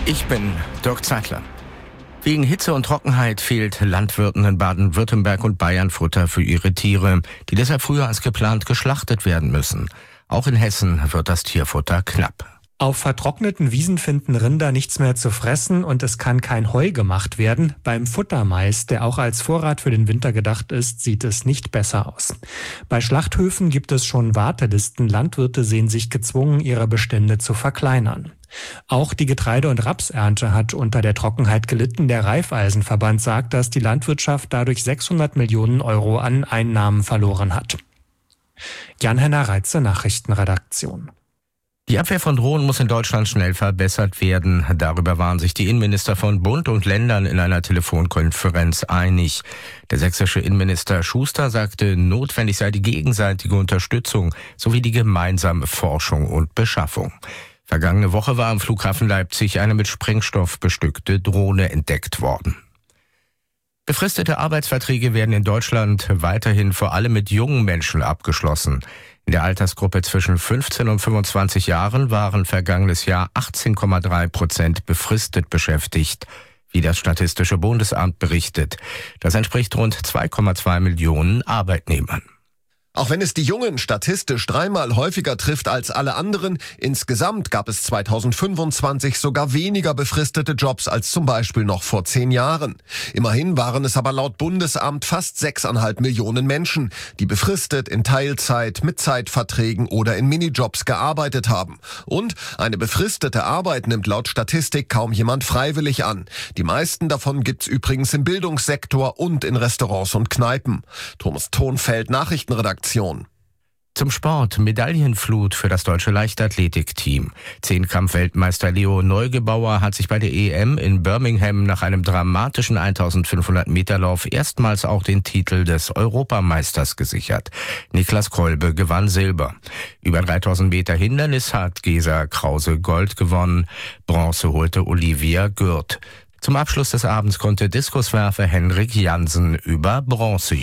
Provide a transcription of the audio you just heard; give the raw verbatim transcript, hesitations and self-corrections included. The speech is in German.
Ich bin Dirk Zeitler. Wegen Hitze und Trockenheit fehlt Landwirten in Baden-Württemberg und Bayern Futter für ihre Tiere, die deshalb früher als geplant geschlachtet werden müssen. Auch in Hessen wird das Tierfutter knapp. Auf vertrockneten Wiesen finden Rinder nichts mehr zu fressen und es kann kein Heu gemacht werden. Beim Futtermais, der auch als Vorrat für den Winter gedacht ist, sieht es nicht besser aus. Bei Schlachthöfen gibt es schon Wartelisten. Landwirte sehen sich gezwungen, ihre Bestände zu verkleinern. Auch die Getreide- und Rapsernte hat unter der Trockenheit gelitten. Der Raiffeisenverband sagt, dass die Landwirtschaft dadurch sechshundert Millionen Euro an Einnahmen verloren hat. Jan-Henner Reitze, Nachrichtenredaktion. Die Abwehr von Drohnen muss in Deutschland schnell verbessert werden. Darüber waren sich die Innenminister von Bund und Ländern in einer Telefonkonferenz einig. Der sächsische Innenminister Schuster sagte, notwendig sei die gegenseitige Unterstützung sowie die gemeinsame Forschung und Beschaffung. Vergangene Woche war am Flughafen Leipzig eine mit Sprengstoff bestückte Drohne entdeckt worden. Befristete Arbeitsverträge werden in Deutschland weiterhin vor allem mit jungen Menschen abgeschlossen. In der Altersgruppe zwischen fünfzehn und fünfundzwanzig Jahren waren vergangenes Jahr achtzehn Komma drei Prozent befristet beschäftigt, wie das Statistische Bundesamt berichtet. Das entspricht rund zwei Komma zwei Millionen Arbeitnehmern. Auch wenn es die Jungen statistisch dreimal häufiger trifft als alle anderen, insgesamt gab es zweitausendfünfundzwanzig sogar weniger befristete Jobs als zum Beispiel noch vor zehn Jahren. Immerhin waren es aber laut Bundesamt fast sechseinhalb Millionen Menschen, die befristet in Teilzeit, mit Zeitverträgen oder in Minijobs gearbeitet haben. Und eine befristete Arbeit nimmt laut Statistik kaum jemand freiwillig an. Die meisten davon gibt's übrigens im Bildungssektor und in Restaurants und Kneipen. Thomas Thonfeld, Nachrichtenredaktion. Zum Sport, Medaillenflut für das deutsche Leichtathletikteam. Zehnkampf-Weltmeister Leo Neugebauer hat sich bei der E M in Birmingham nach einem dramatischen eintausendfünfhundert Meter Lauf erstmals auch den Titel des Europameisters gesichert. Niklas Kolbe gewann Silber. Über dreitausend Meter Hindernis hat Gesa Krause Gold gewonnen. Bronze holte Olivia Gürt. Zum Abschluss des Abends konnte Diskuswerfer Henrik Jansen über Bronze